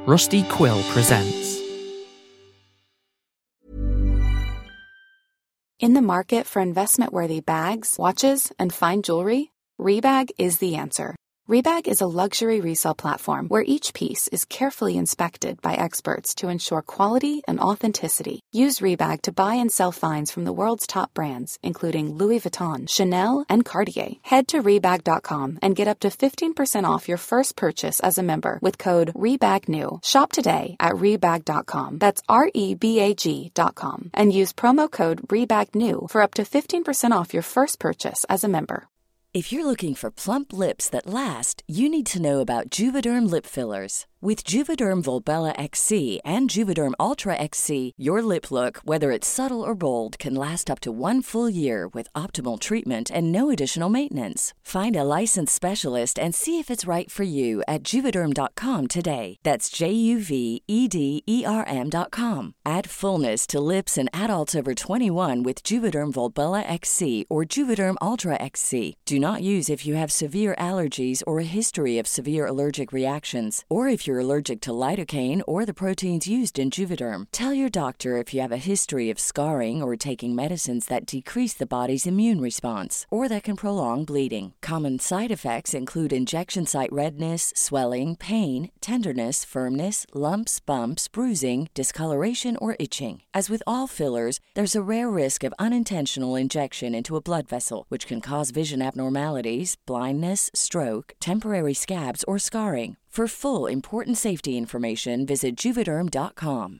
Rusty Quill presents. In the market for investment-worthy bags, watches, and fine jewelry, Rebag is the answer. Rebag is a luxury resale platform where each piece is carefully inspected by experts to ensure quality and authenticity. Use Rebag to buy and sell finds from the world's top brands, including Louis Vuitton, Chanel, and Cartier. Head to Rebag.com and get up to 15% off your first purchase as a member with code REBAGNEW. Shop today at Rebag.com. That's REBAG.com. And use promo code REBAGNEW for up to 15% off your first purchase as a member. If you're looking for plump lips that last, you need to know about Juvederm lip fillers. With Juvederm Volbella XC and Juvederm Ultra XC, your lip look, whether it's subtle or bold, can last up to 1 full year with optimal treatment and no additional maintenance. Find a licensed specialist and see if it's right for you at Juvederm.com today. That's JUVEDERM.com. Add fullness to lips in adults over 21 with Juvederm Volbella XC or Juvederm Ultra XC. Do not use if you have severe allergies or a history of severe allergic reactions, or if you're allergic to lidocaine or the proteins used in Juvederm. Tell your doctor if you have a history of scarring or taking medicines that decrease the body's immune response or that can prolong bleeding. Common side effects include injection site redness, swelling, pain, tenderness, firmness, lumps, bumps, bruising, discoloration, or itching. As with all fillers, there's a rare risk of unintentional injection into a blood vessel, which can cause vision abnormalities, blindness, stroke, temporary scabs, or scarring. For full, important safety information, visit Juvederm.com.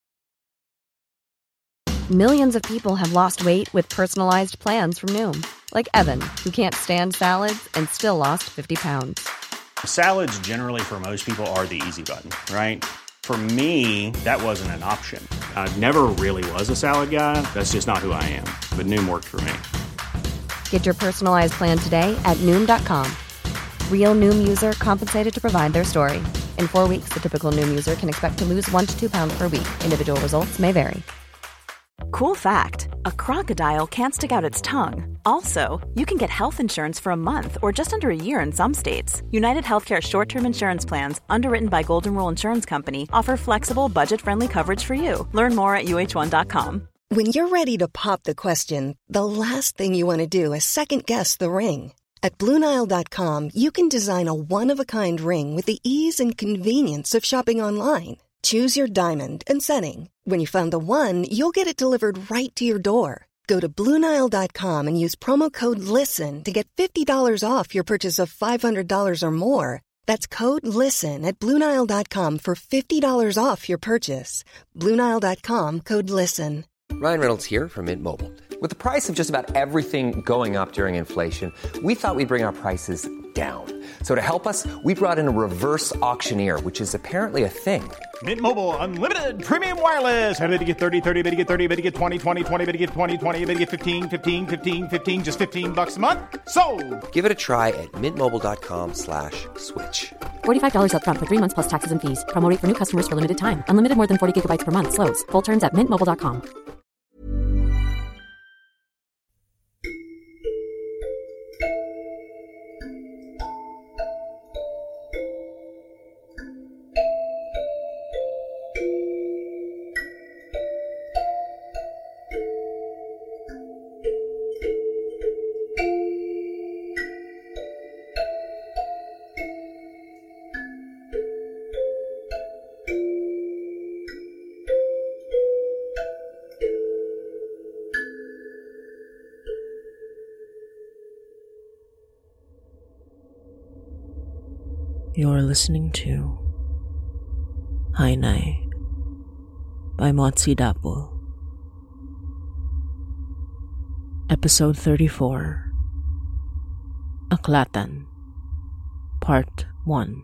Millions of people have lost weight with personalized plans from Noom. Like Evan, who can't stand salads and still lost 50 pounds. Salads generally for most people are the easy button, right? For me, that wasn't an option. I never really was a salad guy. That's just not who I am. But Noom worked for me. Get your personalized plan today at Noom.com. Real Noom user compensated to provide their story. In 4 weeks, the typical Noom user can expect to lose 1 to 2 pounds per week. Individual results may vary. Cool fact, a crocodile can't stick out its tongue. Also, you can get health insurance for a month or just under a year in some states. United Healthcare short-term insurance plans, underwritten by Golden Rule Insurance Company, offer flexible, budget-friendly coverage for you. Learn more at UH1.com. When you're ready to pop the question, the last thing you want to do is second-guess the ring. At BlueNile.com, you can design a one-of-a-kind ring with the ease and convenience of shopping online. Choose your diamond and setting. When you find the one, you'll get it delivered right to your door. Go to BlueNile.com and use promo code LISTEN to get $50 off your purchase of $500 or more. That's code LISTEN at BlueNile.com for $50 off your purchase. BlueNile.com, code LISTEN. Ryan Reynolds here from Mint Mobile. With the price of just about everything going up during inflation, we thought we'd bring our prices down. So to help us, we brought in a reverse auctioneer, which is apparently a thing. Mint Mobile Unlimited Premium Wireless. How to get 30, 30, bit to get 30, bit to get 20, 20, 20, bit to get 20, 20, bit to get 15, 15, 15, 15, just $15 a month? Sold! Give it a try at mintmobile.com/switch. $45 up front for 3 months plus taxes and fees. Promo rate for new customers for limited time. Unlimited more than 40 gigabytes per month. Slows full terms at mintmobile.com. You're listening to Hainai by Motsi Dapul. Episode 34, Aklatan, Part 1.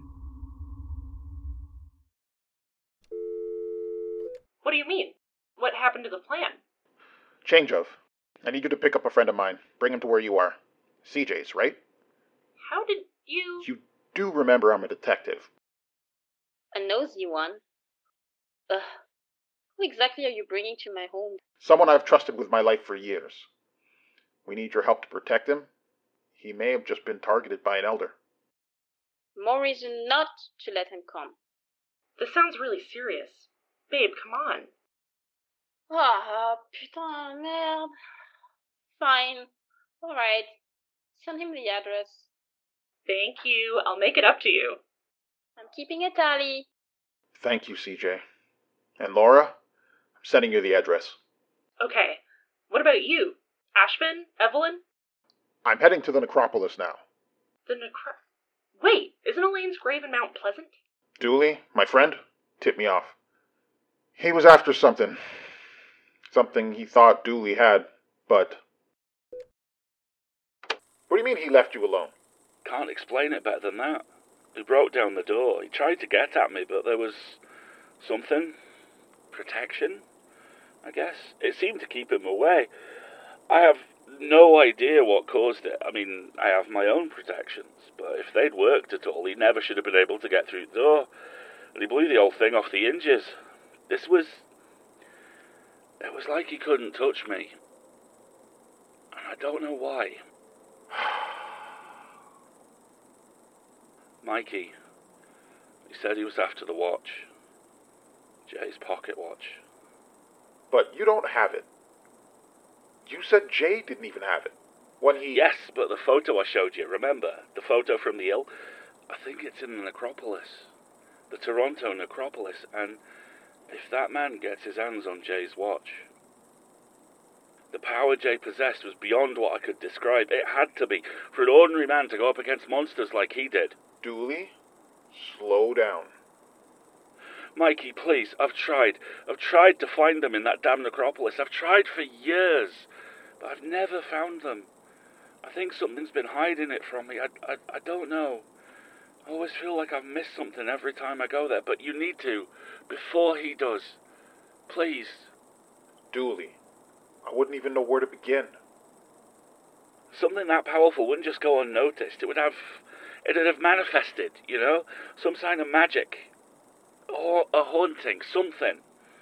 What do you mean? What happened to the plan? Change of. I need you to pick up a friend of mine. Bring him to where you are. CJ's, right? How did you... You do remember I'm a detective. A nosy one? Ugh. Who exactly are you bringing to my home? Someone I've trusted with my life for years. We need your help to protect him. He may have just been targeted by an elder. More reason not to let him come. This sounds really serious. Babe, come on. Ah, putain, merde. Fine. Alright. Send him the address. Thank you. I'll make it up to you. I'm keeping a tally. Thank you, CJ. And Laura, I'm sending you the address. Okay. What about you? Ashvin? Evelyn? I'm heading to the necropolis now. Wait, isn't Elaine's grave in Mount Pleasant? Dooley, my friend, tipped me off. He was after something. Something he thought Dooley had, but... What do you mean he left you alone? Can't explain it better than that. He broke down the door. He tried to get at me, but there was something. Protection, I guess. It seemed to keep him away. I have no idea what caused it. I mean, I have my own protections, but if they'd worked at all, he never should have been able to get through the door. And he blew the whole thing off the hinges. It was like he couldn't touch me. And I don't know why. Mikey, he said he was after the watch. Jay's pocket watch. But you don't have it. You said Jay didn't even have it. When he... Yes, but the photo I showed you, remember? The photo from the Ill? I think it's in the necropolis. The Toronto necropolis, and if that man gets his hands on Jay's watch... The power Jay possessed was beyond what I could describe. It had to be, for an ordinary man to go up against monsters like he did. Dooley, slow down. Mikey, please, I've tried. I've tried to find them in that damn necropolis. I've tried for years, but I've never found them. I think something's been hiding it from me. I don't know. I always feel like I've missed something every time I go there, but you need to, before he does. Please. Dooley, I wouldn't even know where to begin. Something that powerful wouldn't just go unnoticed. It'd have manifested, you know? Some sign of magic. Or a haunting, something.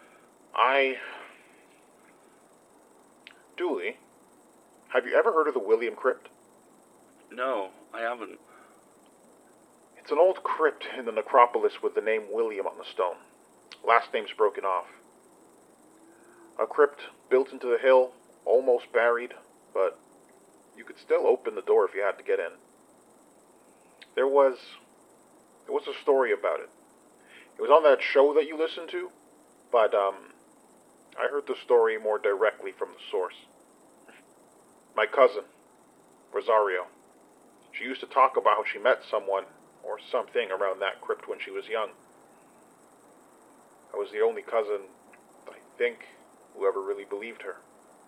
Dooley, have you ever heard of the William Crypt? No, I haven't. It's an old crypt in the necropolis with the name William on the stone. Last name's broken off. A crypt built into the hill, almost buried, but you could still open the door if you had to get in. There was a story about it. It was on that show that you listened to, but I heard the story more directly from the source. My cousin, Rosario, she used to talk about how she met someone or something around that crypt when she was young. I was the only cousin, I think, who ever really believed her.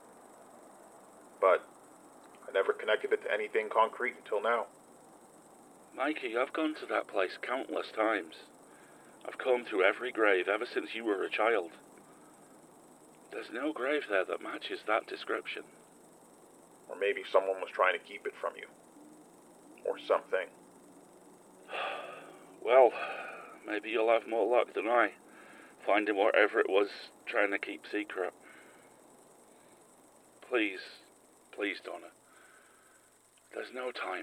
But I never connected it to anything concrete until now. Mikey, I've gone to that place countless times. I've combed through every grave ever since you were a child. There's no grave there that matches that description. Or maybe someone was trying to keep it from you. Or something. Well, maybe you'll have more luck than I, finding whatever it was trying to keep secret. Please, Donna. There's no time.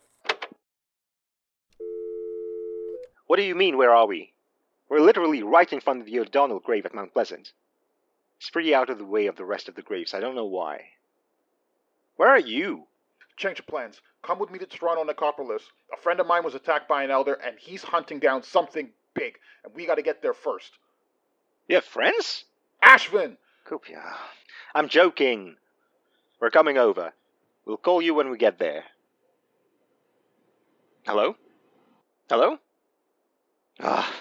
What do you mean, where are we? We're literally right in front of the O'Donnell grave at Mount Pleasant. It's pretty out of the way of the rest of the graves, I don't know why. Where are you? Change of plans. Come with me to Toronto necropolis. A friend of mine was attacked by an elder, and he's hunting down something big, and we gotta get there first. You have friends? Ashvin! Kupia. I'm joking. We're coming over. We'll call you when we get there. Hello? Hello? Ah.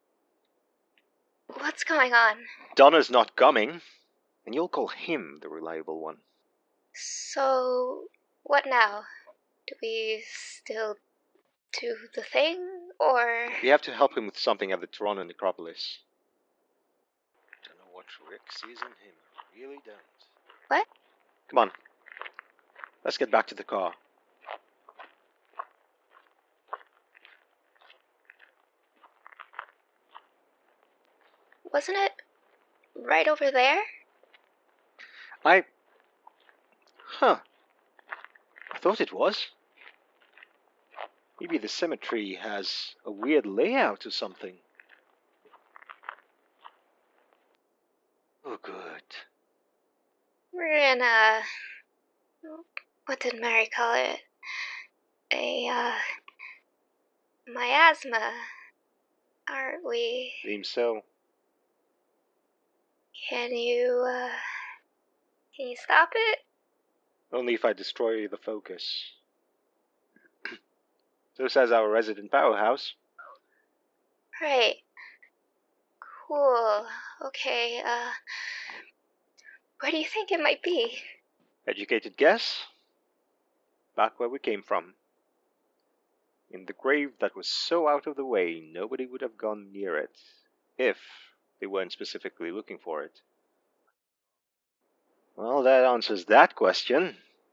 What's going on? Donna's not coming, and you'll call him the reliable one. So, what now? Do we still do the thing, or...? We have to help him with something at the Toronto necropolis. Don't know what Rick sees in him. I really don't. What? Come on. Let's get back to the car. Wasn't it right over there? I thought it was. Maybe the cemetery has a weird layout or something. Oh, good. We're in what did Mary call it? Miasma, aren't we? Seems so. Can you stop it? Only if I destroy the focus. So says our resident powerhouse. Right. Cool. Okay, where do you think it might be? Educated guess? Back where we came from. In the grave that was so out of the way, nobody would have gone near it, if they weren't specifically looking for it. Well, that answers that question.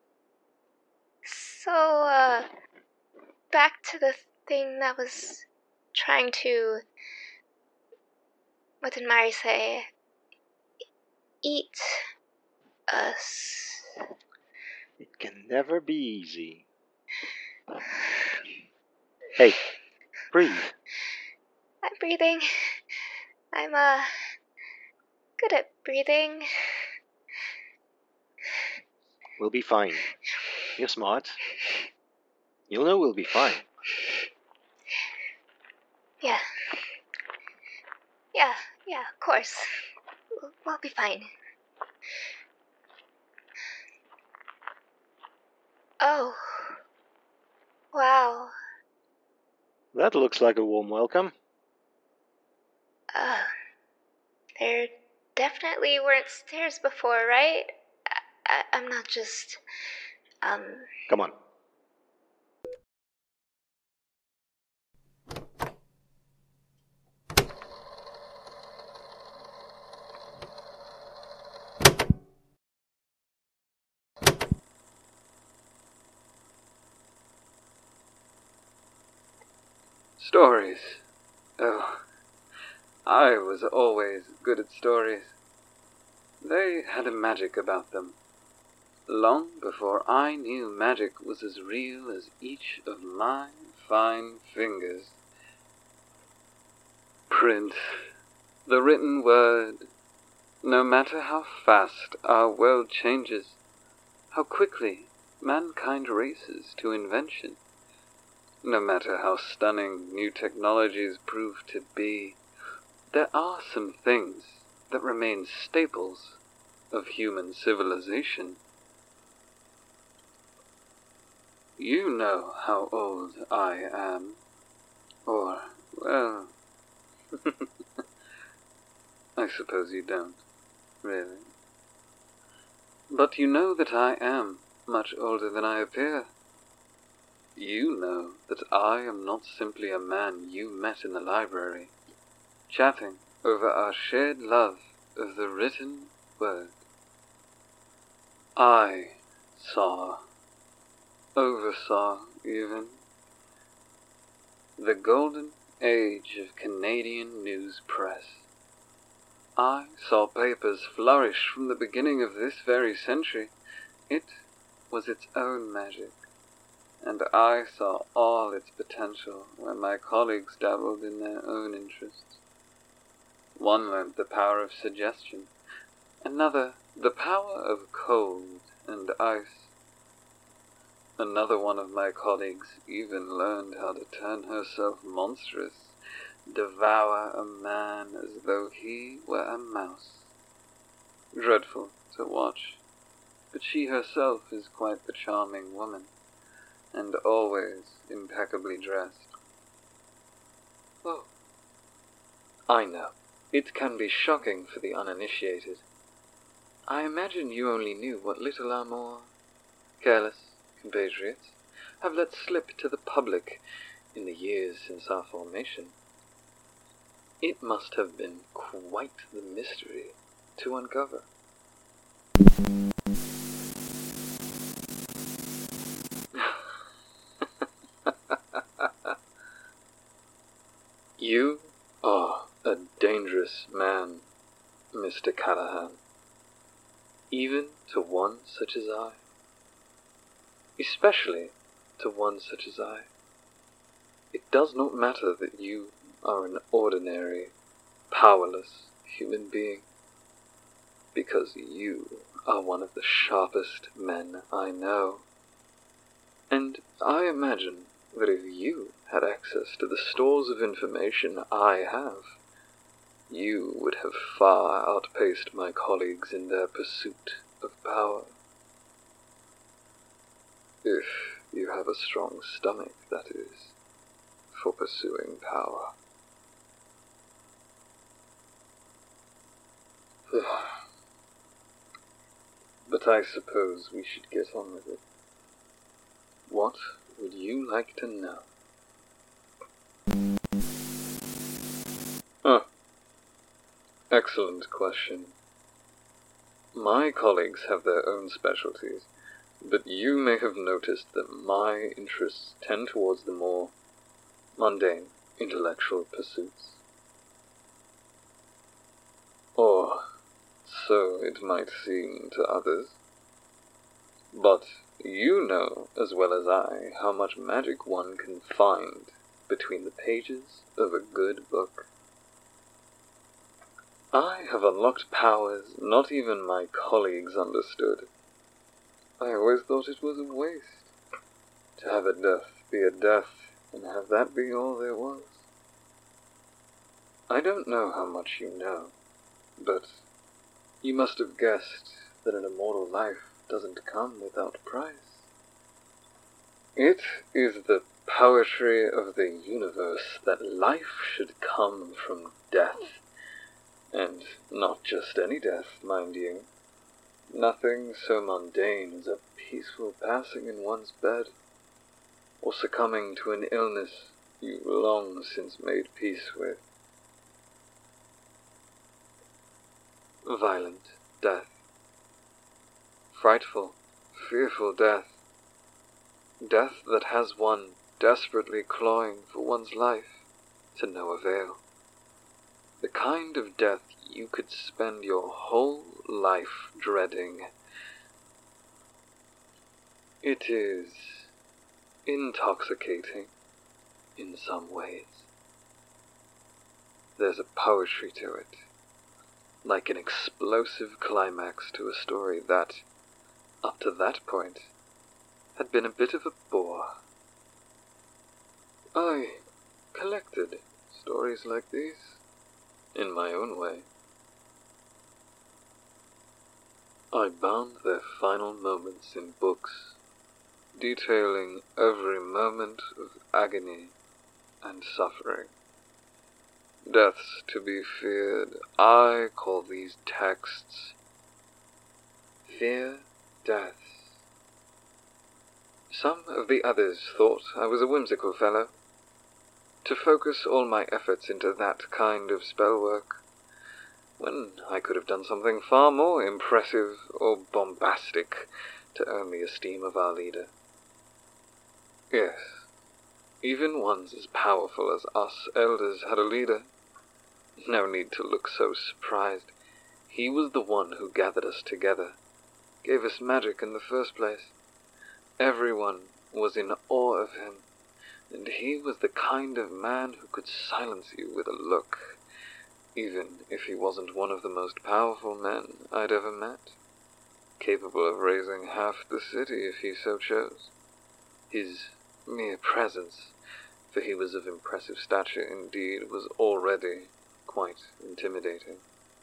So, back to the thing that was trying to... What did Mary say? Eat us. It can never be easy. Hey, breathe. I'm breathing. I'm, good at breathing. We'll be fine. You're smart. You'll know we'll be fine. Yeah. Yeah, of course. We'll be fine. Oh. Wow. That looks like a warm welcome. There definitely weren't stairs before, right? I'm not just, Come on. Stories. Oh, I was always good at stories. They had a magic about them. Long before I knew magic was as real as each of my fine fingers. Print, the written word. No matter how fast our world changes, how quickly mankind races to invention, no matter how stunning new technologies prove to be, there are some things that remain staples of human civilization. You know how old I am. Or, well, I suppose you don't, really. But you know that I am much older than I appear. You know that I am not simply a man you met in the library, chatting over our shared love of the written word. I saw, oversaw even, the golden age of Canadian news press. I saw papers flourish from the beginning of this very century. It was its own magic. And I saw all its potential where my colleagues dabbled in their own interests. One learned the power of suggestion, another the power of cold and ice. Another one of my colleagues even learned how to turn herself monstrous, devour a man as though he were a mouse. Dreadful to watch, but she herself is quite the charming woman, and always impeccably dressed. Oh, I know. It can be shocking for the uninitiated. I imagine you only knew what little our more careless compatriots have let slip to the public in the years since our formation. It must have been quite the mystery to uncover. You are a dangerous man, Mr. Callahan, even to one such as I. Especially to one such as I. It does not matter that you are an ordinary, powerless human being. because you are one of the sharpest men I know. And I imagine that if you had access to the stores of information I have, you would have far outpaced my colleagues in their pursuit of power. If you have a strong stomach, that is, for pursuing power. But I suppose we should get on with it. What would you like to know? Excellent question. My colleagues have their own specialties, but you may have noticed that my interests tend towards the more mundane intellectual pursuits. Or so it might seem to others. But you know as well as I how much magic one can find between the pages of a good book. I have unlocked powers not even my colleagues understood. I always thought it was a waste to have a death be a death and have that be all there was. I don't know how much you know, but you must have guessed that an immortal life doesn't come without price. It is the poetry of the universe that life should come from death. And not just any death, mind you. Nothing so mundane as a peaceful passing in one's bed, or succumbing to an illness you've long since made peace with. Violent death. Frightful, fearful death. Death that has one desperately clawing for one's life to no avail. The kind of death you could spend your whole life dreading. It is intoxicating in some ways. There's a poetry to it, like an explosive climax to a story that, up to that point, had been a bit of a bore. I collected stories like these, in my own way. I bound their final moments in books, detailing every moment of agony and suffering. Deaths to be feared, I call these texts Fear Deaths. Some of the others thought I was a whimsical fellow, to focus all my efforts into that kind of spell work, when I could have done something far more impressive or bombastic to earn the esteem of our leader. Yes, even ones as powerful as us elders had a leader. No need to look so surprised. He was the one who gathered us together, gave us magic in the first place. Everyone was in awe of him, and he was the kind of man who could silence you with a look, even if he wasn't one of the most powerful men I'd ever met, capable of raising half the city if he so chose. His mere presence, for he was of impressive stature indeed, was already quite intimidating.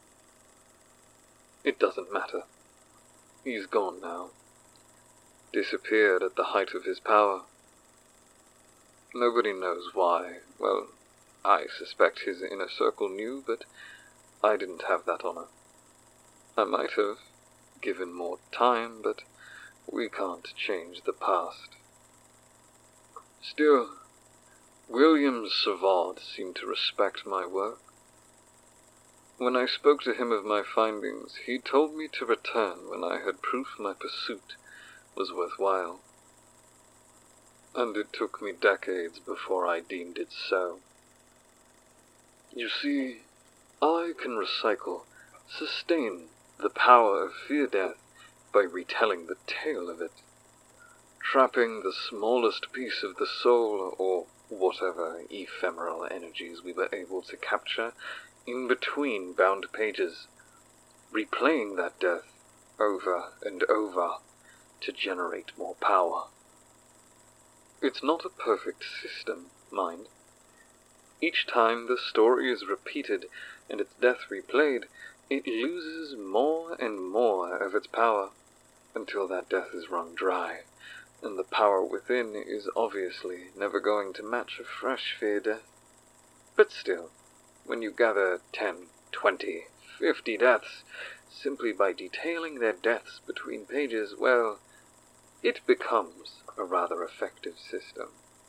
It doesn't matter. He's gone now. Disappeared at the height of his power. Nobody knows why. Well, I suspect his inner circle knew, but I didn't have that honor. I might have, given more time, but we can't change the past. Still, William Savard seemed to respect my work. When I spoke to him of my findings, he told me to return when I had proof my pursuit was worthwhile. And it took me decades before I deemed it so. You see, I can sustain the power of fear death by retelling the tale of it, trapping the smallest piece of the soul, or whatever ephemeral energies we were able to capture, in between bound pages, replaying that death over and over to generate more power. It's not a perfect system, mind. Each time the story is repeated and its death replayed, it loses more and more of its power, until that death is wrung dry, and the power within is obviously never going to match a fresh fear death. But still, when you gather 10, 20, 50 deaths, simply by detailing their deaths between pages, well, it becomes a rather effective system.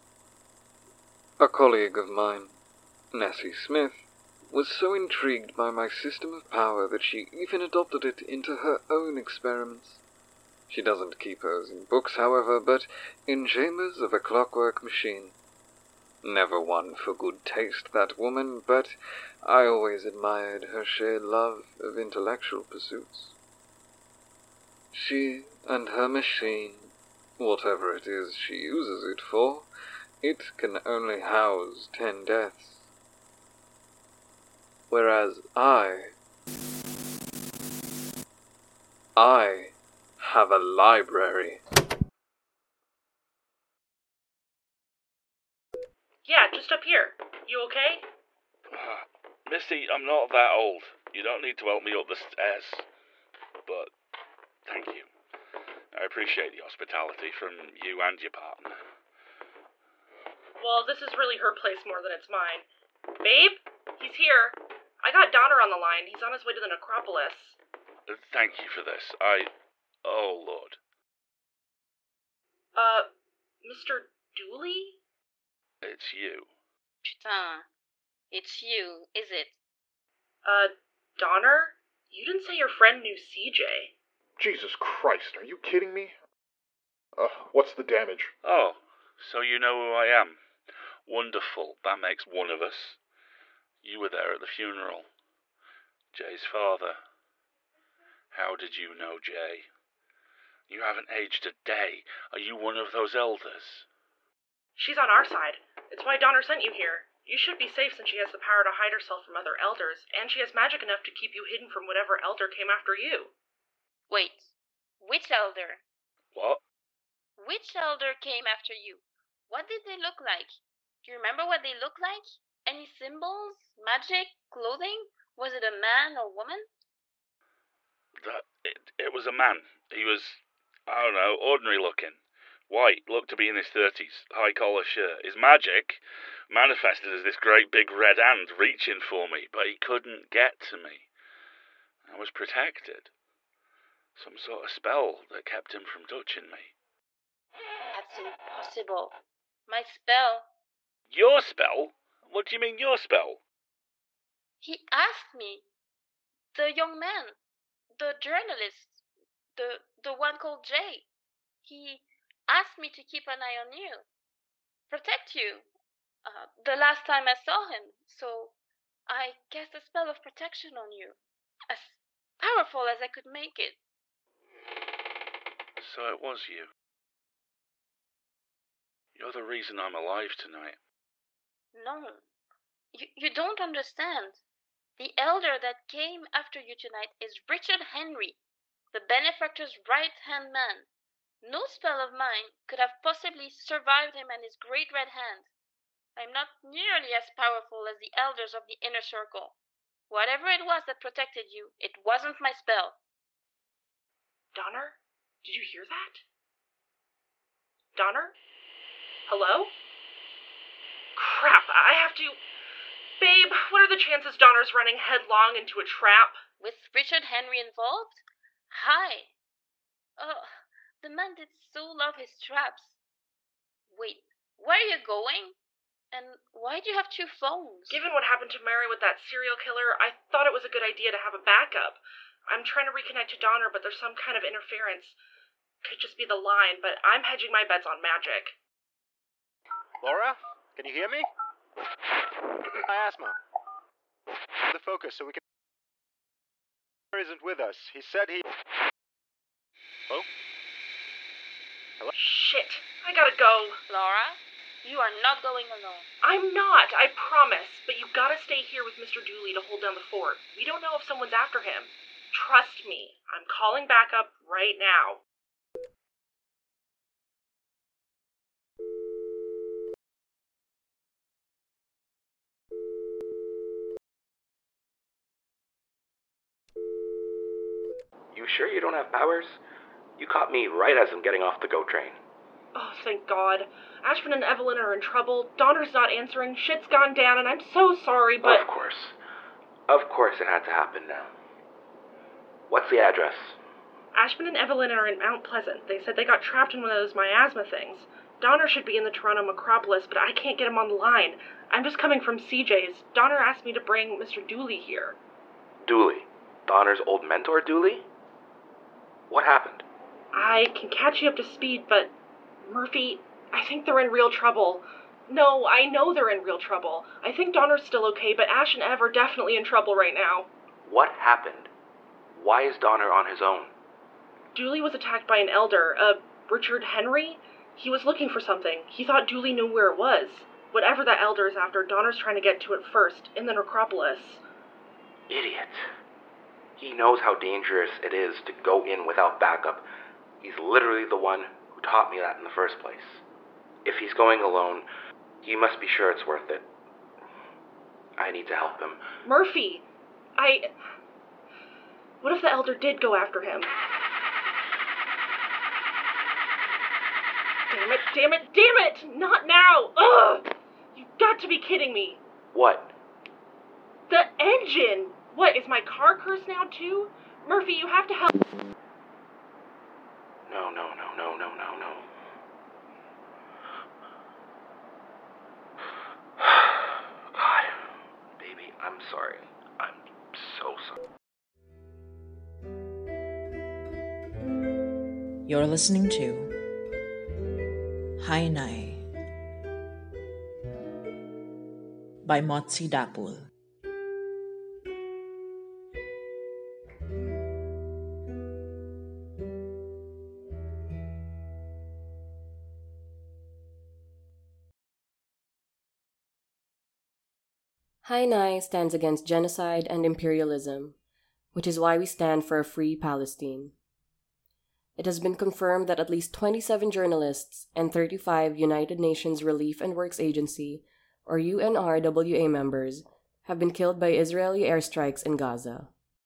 A colleague of mine, Nessie Smith, was so intrigued by my system of power that she even adopted it into her own experiments. She doesn't keep hers in books, however, but in chambers of a clockwork machine. Never one for good taste, that woman, but I always admired her shared love of intellectual pursuits. She and her machine, whatever it is she uses it for, it can only house 10 deaths. Whereas I have a library. Yeah, just up here. You okay? Missy, I'm not that old. You don't need to help me up the stairs. But, thank you. I appreciate the hospitality from you and your partner. Well, this is really her place more than it's mine. Babe? He's here. I got Donner on the line. He's on his way to the necropolis. Thank you for this. Oh, Lord. Mr. Dooley? It's you. Putain. It's you, is it? Donner? You didn't say your friend knew CJ. Jesus Christ, are you kidding me? What's the damage? Oh, so you know who I am. Wonderful. That makes one of us. You were there at the funeral. Jay's father. How did you know Jay? You haven't aged a day. Are you one of those elders? She's on our side. It's why Donner sent you here. You should be safe since she has the power to hide herself from other elders, and she has magic enough to keep you hidden from whatever elder came after you. Wait. Which elder? What? Which elder came after you? What did they look like? Do you remember what they looked like? Any symbols? Magic? Clothing? Was it a man or woman? It was a man. He was, I don't know, ordinary looking. White, looked to be in his 30s, high collar shirt. His magic manifested as this great big red hand reaching for me, but he couldn't get to me. I was protected. Some sort of spell that kept him from touching me. That's impossible. My spell. Your spell? What do you mean, your spell? He asked me. The young man. The journalist. The one called Jay. He asked me to keep an eye on you. Protect you. The last time I saw him. So I cast a spell of protection on you. As powerful as I could make it. So it was you. You're the reason I'm alive tonight. No. You don't understand. The elder that came after you tonight is Richard Henry, the benefactor's right-hand man. No spell of mine could have possibly survived him and his great red hand. I'm not nearly as powerful as the elders of the inner circle. Whatever it was that protected you, it wasn't my spell. Donner? Did you hear that? Donner? Hello? Crap, I have to... Babe, what are the chances Donner's running headlong into a trap? With Richard Henry involved? Hi. Oh, the man did so love his traps. Wait, where are you going? And why do you have 2 phones? Given what happened to Mary with that serial killer, I thought it was a good idea to have a backup. I'm trying to reconnect to Donner, but there's some kind of interference. Could just be the line, but I'm hedging my bets on magic. Laura, can you hear me? Hi, Asma. The focus, so we can... isn't with us. He said he... Hello? Hello? Shit, I gotta go. Laura, you are not going alone. I'm not, I promise. But you gotta stay here with Mr. Dooley to hold down the fort. We don't know if someone's after him. Trust me, I'm calling back up right now. You sure you don't have powers? You caught me right as I'm getting off the GO train. Oh, thank God. Ashman and Evelyn are in trouble. Donner's not answering. Shit's gone down, and I'm so sorry, but... Of course. Of course it had to happen now. What's the address? Ashman and Evelyn are in Mount Pleasant. They said they got trapped in one of those miasma things. Donner should be in the Toronto Macropolis, but I can't get him on the line. I'm just coming from CJ's. Donner asked me to bring Mr. Dooley here. Dooley? Donner's old mentor, Dooley? What happened? I can catch you up to speed, but... Murphy, I think they're in real trouble. No, I know they're in real trouble. I think Donner's still okay, but Ash and Ev are definitely in trouble right now. What happened? Why is Donner on his own? Dooley was attacked by an elder, Richard Henry. He was looking for something. He thought Dooley knew where it was. Whatever that elder is after, Donner's trying to get to it first, in the necropolis. Idiot. He knows how dangerous it is to go in without backup. He's literally the one who taught me that in the first place. If he's going alone, he must be sure it's worth it. I need to help him. Murphy! What if the elder did go after him? Damn it! Not now! Ugh! You've got to be kidding me! What? The engine! What, is my car cursed now too? Murphy, you have to help... No. God, baby, I'm sorry. I'm so sorry. You're listening to Hainai by Motsi Dapul. Hainai stands against genocide and imperialism, which is why we stand for a free Palestine. It has been confirmed that at least 27 journalists and 35 United Nations Relief and Works Agency, or UNRWA members, have been killed by Israeli airstrikes in Gaza.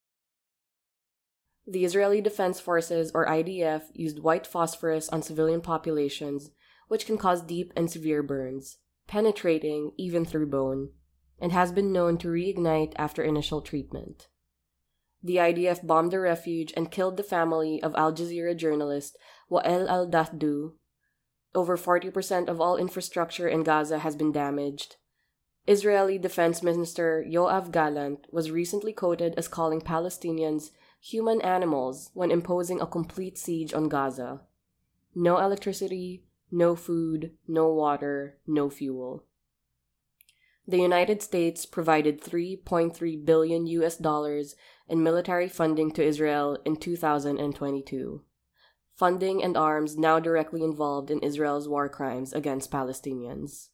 The Israeli Defense Forces, or IDF, used white phosphorus on civilian populations, which can cause deep and severe burns, penetrating even through bone, and has been known to reignite after initial treatment. The IDF bombed the refuge and killed the family of Al Jazeera journalist Wael al-Dahdou. Over 40% of all infrastructure in Gaza has been damaged. Israeli Defense Minister Yoav Gallant was recently quoted as calling Palestinians human animals when imposing a complete siege on Gaza. No electricity, no food, no water, no fuel. The United States provided $3.3 billion in military funding to Israel in 2022. Funding and arms now directly involved in Israel's war crimes against Palestinians.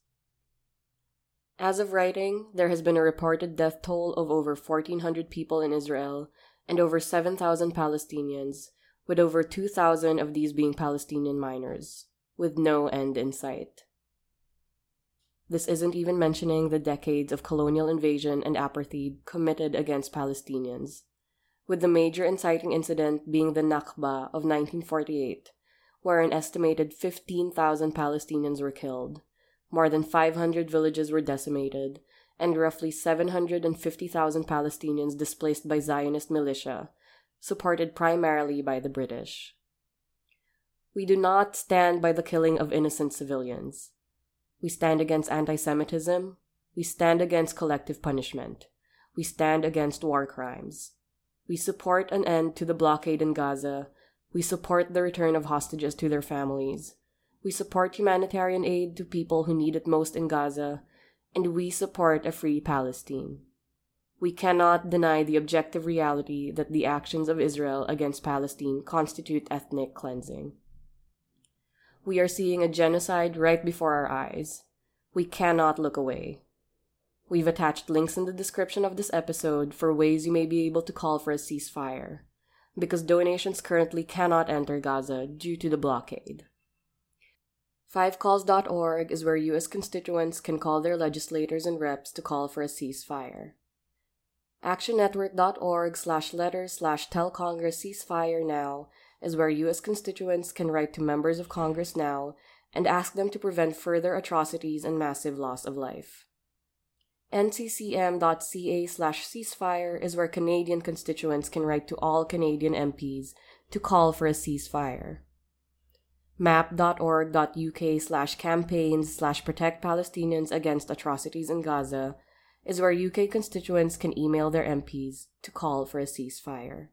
As of writing, there has been a reported death toll of over 1,400 people in Israel and over 7,000 Palestinians, with over 2,000 of these being Palestinian minors, with no end in sight. This isn't even mentioning the decades of colonial invasion and apartheid committed against Palestinians, with the major inciting incident being the Nakba of 1948, where an estimated 15,000 Palestinians were killed, more than 500 villages were decimated, and roughly 750,000 Palestinians displaced by Zionist militia, supported primarily by the British. We do not stand by the killing of innocent civilians. We stand against anti-Semitism. We stand against collective punishment. We stand against war crimes. We support an end to the blockade in Gaza. We support the return of hostages to their families. We support humanitarian aid to people who need it most in Gaza. And we support a free Palestine. We cannot deny the objective reality that the actions of Israel against Palestine constitute ethnic cleansing. We are seeing a genocide right before our eyes. We cannot look away. We've attached links in the description of this episode for ways you may be able to call for a ceasefire, because donations currently cannot enter Gaza due to the blockade. 5calls.org is where U.S. constituents can call their legislators and reps to call for a ceasefire. actionnetwork.org/letters/tell-Congress-ceasefire-now is where U.S. constituents can write to members of Congress now and ask them to prevent further atrocities and massive loss of life. nccm.ca/ceasefire is where Canadian constituents can write to all Canadian MPs to call for a ceasefire. map.org.uk/campaigns/protect Palestinians against atrocities in Gaza is where UK constituents can email their MPs to call for a ceasefire.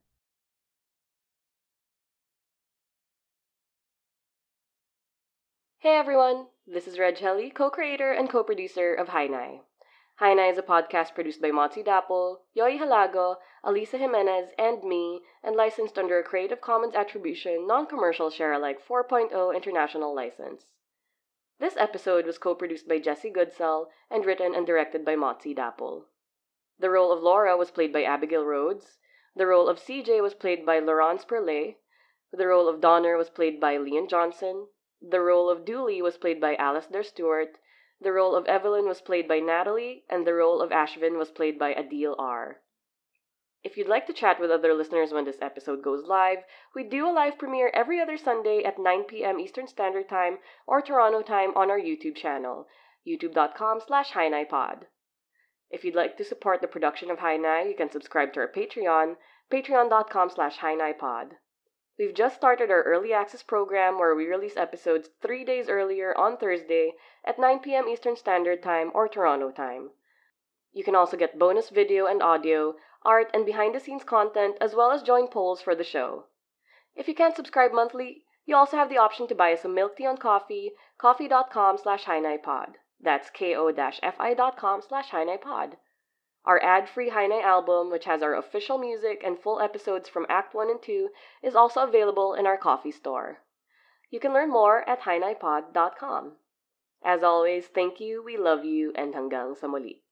Hey everyone, this is Reg Helly, co-creator and co-producer of Hainai. Hainai is a podcast produced by Motzi Dapple, Yoy Halago, Alisa Jimenez, and me, and licensed under a Creative Commons Attribution, Non-Commercial Share-alike 4.0 International License. This episode was co-produced by Jesse Goodsell and written and directed by Motzi Dapple. The role of Laura was played by Abigail Rhodes, the role of CJ was played by Laurence Perlet, the role of Donner was played by Leon Johnson, the role of Dooley was played by Alasdair Stewart, the role of Evelyn was played by Natalie, and the role of Ashvin was played by Adil R. If you'd like to chat with other listeners when this episode goes live, we do a live premiere every other Sunday at 9 p.m. Eastern Standard Time or Toronto Time on our YouTube channel, youtube.com/HainaiPod. If you'd like to support the production of Hainai, you can subscribe to our Patreon, patreon.com/HainaiPod. We've just started our early access program where we release episodes 3 days earlier on Thursday at 9 p.m. Eastern Standard Time or Toronto Time. You can also get bonus video and audio, art, and behind-the-scenes content, as well as join polls for the show. If you can't subscribe monthly, you also have the option to buy us some milk tea on Ko-fi, ko-fi.com/HainaiPod. That's ko-fi.com/HainaiPod. Our ad-free Hainai album, which has our official music and full episodes from Act 1 and 2, is also available in our Ko-fi store. You can learn more at hainaipod.com. As always, thank you, we love you, and hanggang sa muli.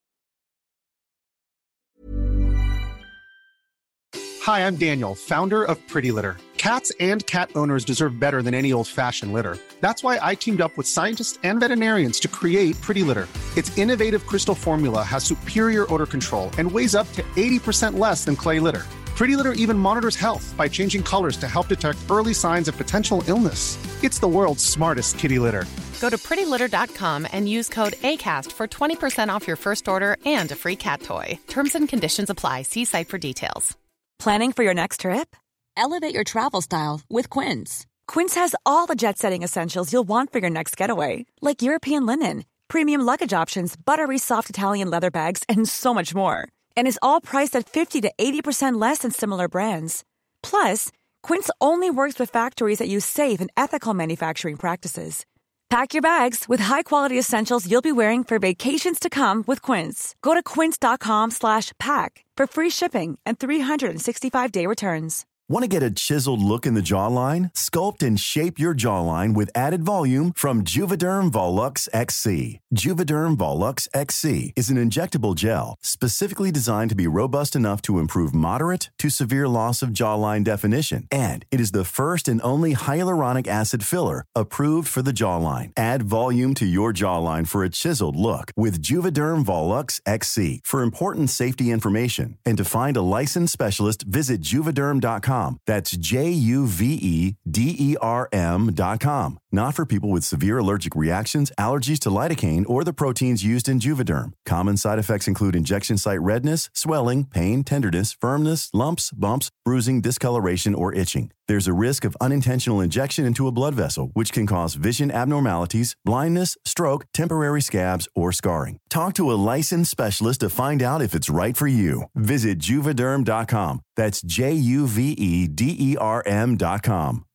Hi, I'm Daniel, founder of Pretty Litter. Cats and cat owners deserve better than any old-fashioned litter. That's why I teamed up with scientists and veterinarians to create Pretty Litter. Its innovative crystal formula has superior odor control and weighs up to 80% less than clay litter. Pretty Litter even monitors health by changing colors to help detect early signs of potential illness. It's the world's smartest kitty litter. Go to prettylitter.com and use code ACAST for 20% off your first order and a free cat toy. Terms and conditions apply. See site for details. Planning for your next trip? Elevate your travel style with Quince. Quince has all the jet-setting essentials you'll want for your next getaway, like European linen, premium luggage options, buttery soft Italian leather bags, and so much more. And is all priced at 50 to 80% less than similar brands. Plus, Quince only works with factories that use safe and ethical manufacturing practices. Pack your bags with high-quality essentials you'll be wearing for vacations to come with Quince. Go to quince.com/pack for free shipping and 365-day returns. Want to get a chiseled look in the jawline? Sculpt and shape your jawline with added volume from Juvederm Volux XC. Juvederm Volux XC is an injectable gel specifically designed to be robust enough to improve moderate to severe loss of jawline definition. And it is the first and only hyaluronic acid filler approved for the jawline. Add volume to your jawline for a chiseled look with Juvederm Volux XC. For important safety information and to find a licensed specialist, visit Juvederm.com. That's Juvederm.com. Not for people with severe allergic reactions, allergies to lidocaine, or the proteins used in Juvederm. Common side effects include injection site redness, swelling, pain, tenderness, firmness, lumps, bumps, bruising, discoloration, or itching. There's a risk of unintentional injection into a blood vessel, which can cause vision abnormalities, blindness, stroke, temporary scabs, or scarring. Talk to a licensed specialist to find out if it's right for you. Visit Juvederm.com. That's Juvederm.com.